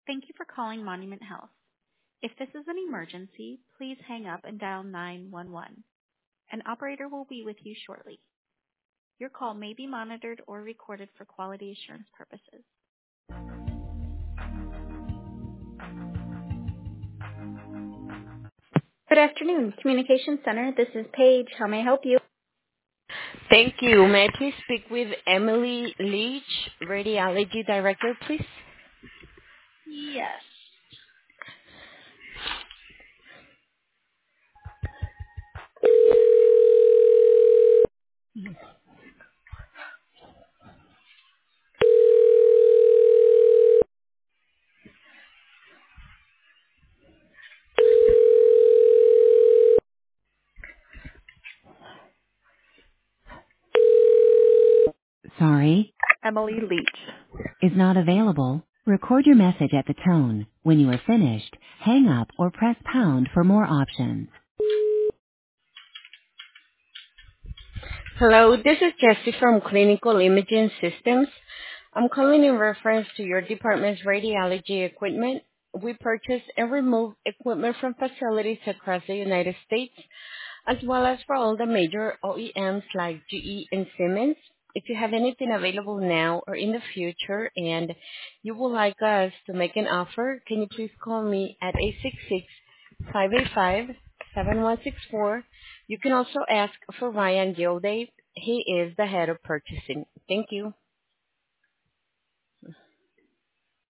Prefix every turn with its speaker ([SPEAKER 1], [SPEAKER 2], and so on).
[SPEAKER 1] Thank you for calling Monument Health. If this is an emergency, please hang up and dial 911. An operator will be with you shortly. Your call may be monitored or recorded for quality assurance purposes. Good afternoon, Communication Center. This is Paige. How may I help you?
[SPEAKER 2] Thank you. May I please speak with Emily Leach, Radiology Director, please?
[SPEAKER 1] Yes.
[SPEAKER 2] Sorry,
[SPEAKER 1] Emily Leach.
[SPEAKER 2] is not available. Record your message at the tone. When you are finished, hang up or press pound for more options. Hello, this is Jessie from Clinical Imaging Systems. I'm calling in reference to your department's radiology equipment. We purchase and remove equipment from facilities across the United States, as well as for all the major OEMs like GE and Siemens. If you have anything available now or in the future and you would like us to make an offer, can you please call me at 866-585-7164. You can also ask for Ryan Gilday. He is the head of purchasing. Thank you.